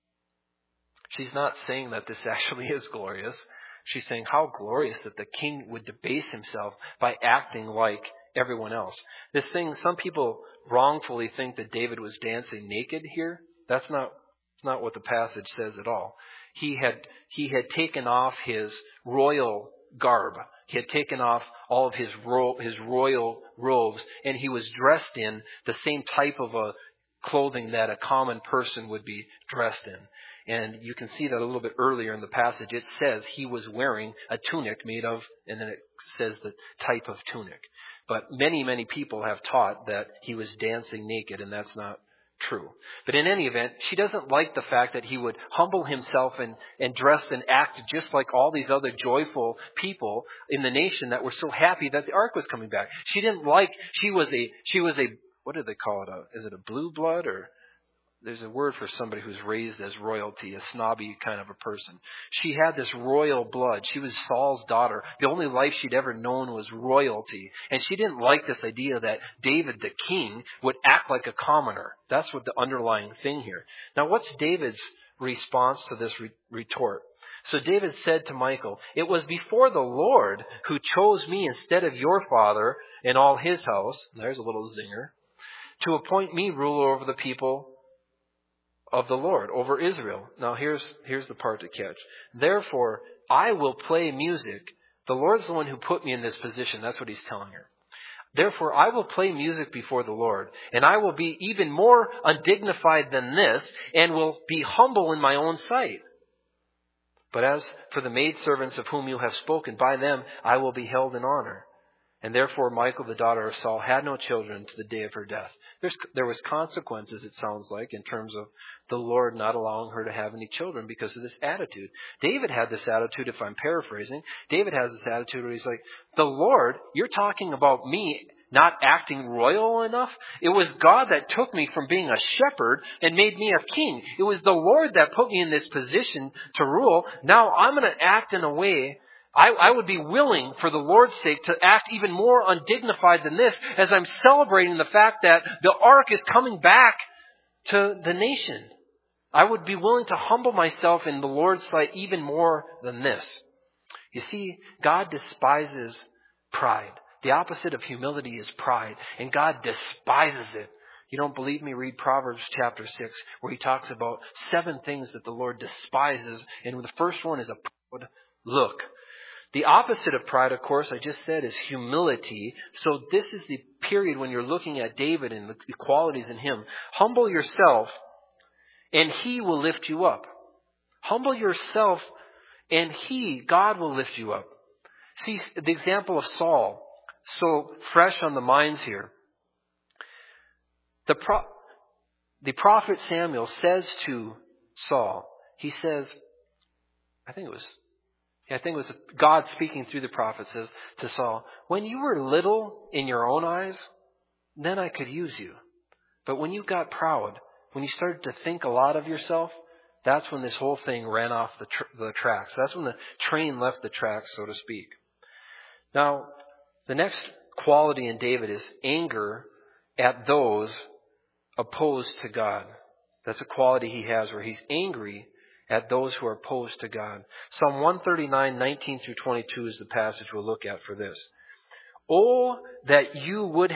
She's not saying that this actually is glorious. She's saying how glorious that the king would debase himself by acting like everyone else. This thing, some people wrongfully think that David was dancing naked here. That's not what the passage says at all. He had taken off his royal garb. He had taken off all of his royal robes, and he was dressed in the same type of a clothing that a common person would be dressed in. And you can see that a little bit earlier in the passage. It says he was wearing a tunic made of, and then it says the type of tunic. But many, many people have taught that he was dancing naked, and that's not true. But in any event, she doesn't like the fact that he would humble himself and dress and act just like all these other joyful people in the nation that were so happy that the ark was coming back. She didn't like, she was a, what do they call it? Is it a blue blood, or there's a word for somebody who's raised as royalty, a snobby kind of a person. She had this royal blood. She was Saul's daughter. The only life she'd ever known was royalty. And she didn't like this idea that David, the king, would act like a commoner. That's what the underlying thing here. Now, what's David's response to this retort? So David said to Michal, "It was before the Lord who chose me instead of your father and all his house," there's a little zinger, "to appoint me ruler over the people of the Lord, over Israel." Now here's the part to catch. "Therefore, I will play music." The Lord's the one who put me in this position. That's what he's telling her. "Therefore, I will play music before the Lord, and I will be even more undignified than this, and will be humble in my own sight. But as for the maidservants of whom you have spoken, by them I will be held in honor." And therefore Michal, the daughter of Saul, had no children to the day of her death. There was consequences, it sounds like, in terms of the Lord not allowing her to have any children because of this attitude. David had this attitude, if I'm paraphrasing. David has this attitude where he's like, "The Lord, you're talking about me not acting royal enough? It was God that took me from being a shepherd and made me a king. It was the Lord that put me in this position to rule. Now I'm going to act in a way I would be willing, for the Lord's sake, to act even more undignified than this as I'm celebrating the fact that the ark is coming back to the nation. I would be willing to humble myself in the Lord's sight even more than this." You see, God despises pride. The opposite of humility is pride, and God despises it. You don't believe me? Read Proverbs chapter 6, where he talks about 7 things that the Lord despises, and the first one is a proud look. The opposite of pride, of course, I just said, is humility. So this is the period when you're looking at David and the qualities in him. Humble yourself, and he will lift you up. Humble yourself, and God will lift you up. See, the example of Saul, so fresh on the minds here. The prophet Samuel says to Saul, he says, I think it was God speaking through the prophet, says to Saul, "When you were little in your own eyes, then I could use you. But when you got proud, when you started to think a lot of yourself, that's when this whole thing ran off the tracks. That's when the train left the tracks, so to speak." Now, the next quality in David is anger at those opposed to God. That's a quality he has where he's angry at those who are opposed to God. Psalm 139, 19 through 22 is the passage we'll look at for this. "Oh, that you would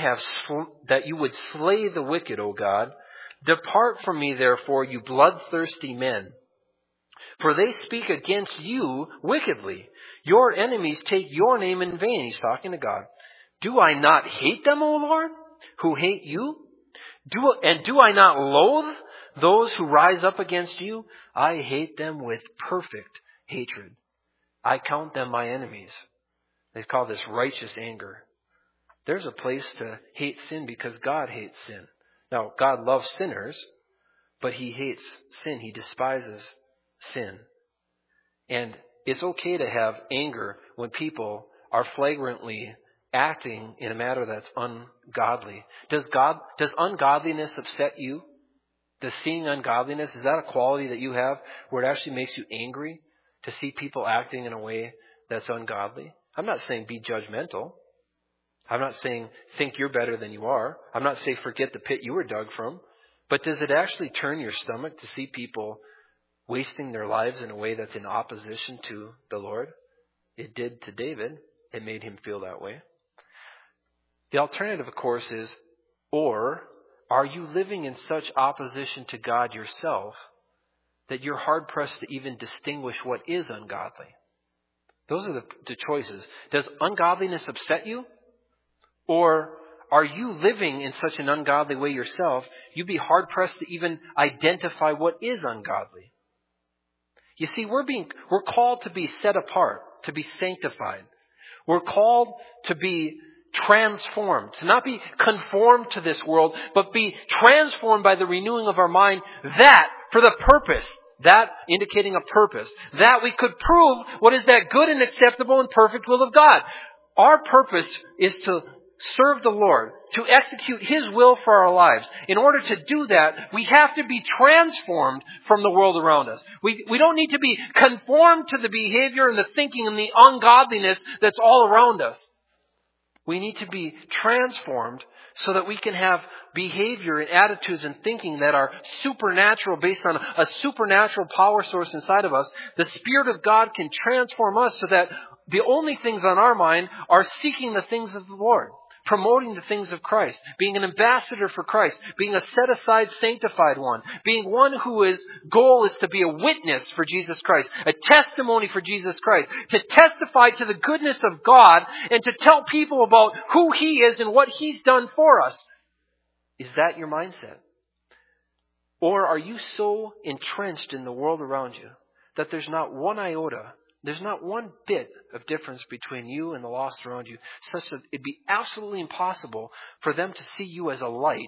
slay the wicked, O God. Depart from me, therefore, you bloodthirsty men. For they speak against you wickedly. Your enemies take your name in vain." He's talking to God. "Do I not hate them, O Lord, who hate you? Do I not loathe those who rise up against you? I hate them with perfect hatred. I count them my enemies." They call this righteous anger. There's a place to hate sin because God hates sin. Now, God loves sinners, but he hates sin. He despises sin. And it's okay to have anger when people are flagrantly acting in a manner that's ungodly. Does ungodliness upset you? Does seeing ungodliness, is that a quality that you have where it actually makes you angry to see people acting in a way that's ungodly? I'm not saying be judgmental. I'm not saying think you're better than you are. I'm not saying forget the pit you were dug from. But does it actually turn your stomach to see people wasting their lives in a way that's in opposition to the Lord? It did to David. It made him feel that way. The alternative, of course, is, or are you living in such opposition to God yourself that you're hard-pressed to even distinguish what is ungodly? Those are the choices. Does ungodliness upset you? Or are you living in such an ungodly way yourself, you'd be hard-pressed to even identify what is ungodly? You see, we're called to be set apart, to be sanctified. We're called to be transformed, to not be conformed to this world, but be transformed by the renewing of our mind, that for the purpose, that indicating a purpose, that we could prove what is that good and acceptable and perfect will of God. Our purpose is to serve the Lord, to execute His will for our lives. In order to do that, we have to be transformed from the world around us. We don't need to be conformed to the behavior and the thinking and the ungodliness that's all around us. We need to be transformed so that we can have behavior and attitudes and thinking that are supernatural, based on a supernatural power source inside of us. The Spirit of God can transform us so that the only things on our mind are seeking the things of the Lord, promoting the things of Christ, being an ambassador for Christ, being a set-aside, sanctified one, being one whose goal is to be a witness for Jesus Christ, a testimony for Jesus Christ, to testify to the goodness of God and to tell people about who He is and what He's done for us. Is that your mindset? Or are you so entrenched in the world around you that there's not one iota, there's not one bit of difference between you and the lost around you, such that it'd be absolutely impossible for them to see you as a light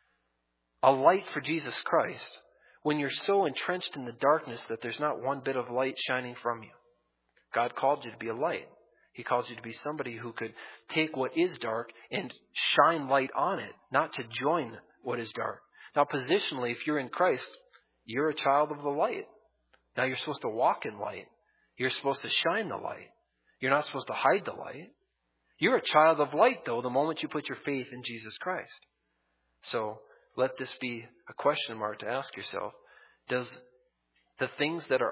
for Jesus Christ, when you're so entrenched in the darkness that there's not one bit of light shining from you? God called you to be a light. He called you to be somebody who could take what is dark and shine light on it, not to join what is dark. Now, positionally, if you're in Christ, you're a child of the light. Now, you're supposed to walk in light. You're supposed to shine the light. You're not supposed to hide the light. You're a child of light, though, the moment you put your faith in Jesus Christ. So let this be a question mark to ask yourself. Does the things that are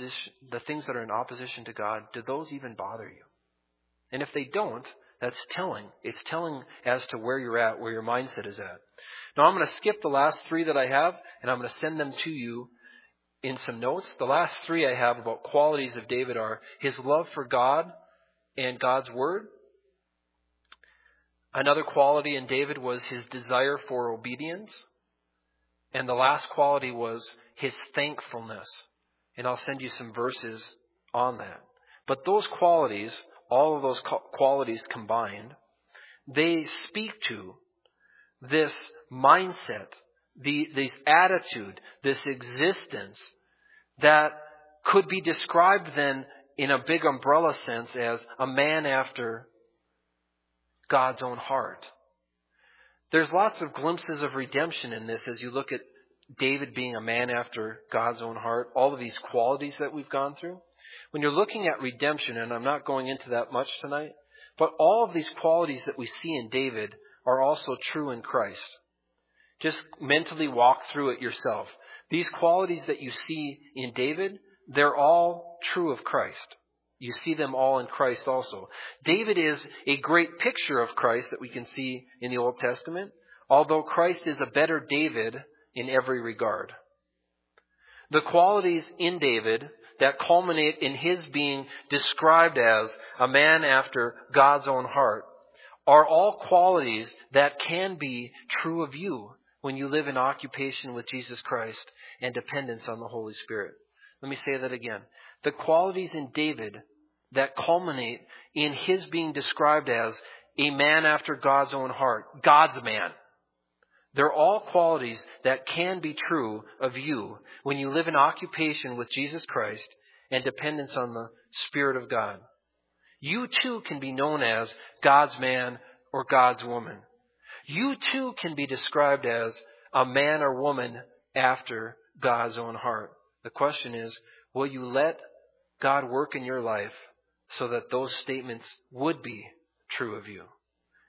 in opposition to God, do those even bother you? And if they don't, that's telling. It's telling as to where you're at, where your mindset is at. Now I'm going to skip the last three that I have, and I'm going to send them to you in some notes. The last three I have about qualities of David are his love for God and God's Word. Another quality in David was his desire for obedience. And the last quality was his thankfulness. And I'll send you some verses on that. But those qualities, all of those qualities combined, they speak to this mindset, this attitude, this existence that could be described then in a big umbrella sense as a man after God's own heart. There's lots of glimpses of redemption in this as you look at David being a man after God's own heart, all of these qualities that we've gone through. When you're looking at redemption, and I'm not going into that much tonight, but all of these qualities that we see in David are also true in Christ. Just mentally walk through it yourself. These qualities that you see in David, they're all true of Christ. You see them all in Christ also. David is a great picture of Christ that we can see in the Old Testament, although Christ is a better David in every regard. The qualities in David that culminate in his being described as a man after God's own heart are all qualities that can be true of you when you live in occupation with Jesus Christ and dependence on the Holy Spirit. Let me say that again. The qualities in David that culminate in his being described as a man after God's own heart, God's man. They're all qualities that can be true of you when you live in occupation with Jesus Christ and dependence on the Spirit of God. You too can be known as God's man or God's woman. You too can be described as a man or woman after God's own heart. The question is, will you let God work in your life so that those statements would be true of you?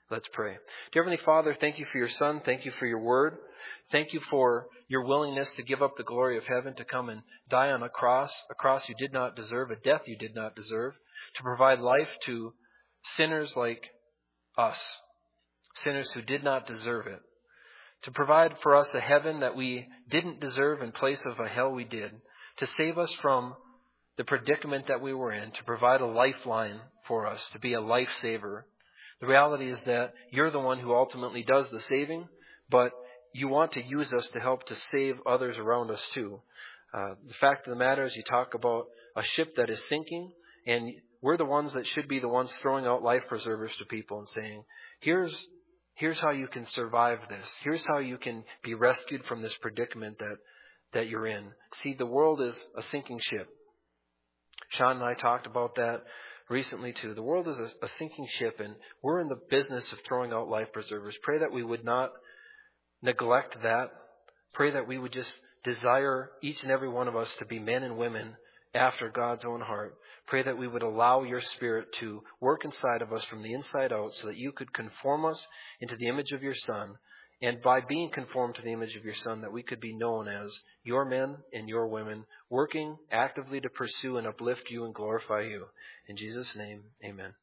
Let's pray. Dear Heavenly Father, thank you for your Son. Thank you for your word. Thank you for your willingness to give up the glory of heaven, to come and die on a cross you did not deserve, a death you did not deserve, to provide life to sinners like us, sinners who did not deserve it, to provide for us a heaven that we didn't deserve in place of a hell we did, to save us from the predicament that we were in, to provide a lifeline for us, to be a lifesaver. The reality is that you're the one who ultimately does the saving, but you want to use us to help to save others around us too. The fact of the matter is you talk about a ship that is sinking, and we're the ones that should be the ones throwing out life preservers to people and saying, here's how you can survive this. Here's how you can be rescued from this predicament that you're in. See, the world is a sinking ship. Sean and I talked about that recently too. The world is a sinking ship, and we're in the business of throwing out life preservers. Pray that we would not neglect that. Pray that we would just desire, each and every one of us, to be men and women after God's own heart. Pray that we would allow your Spirit to work inside of us from the inside out so that you could conform us into the image of your Son. And by being conformed to the image of your Son, that we could be known as your men and your women, working actively to pursue and uplift you and glorify you. In Jesus' name, amen.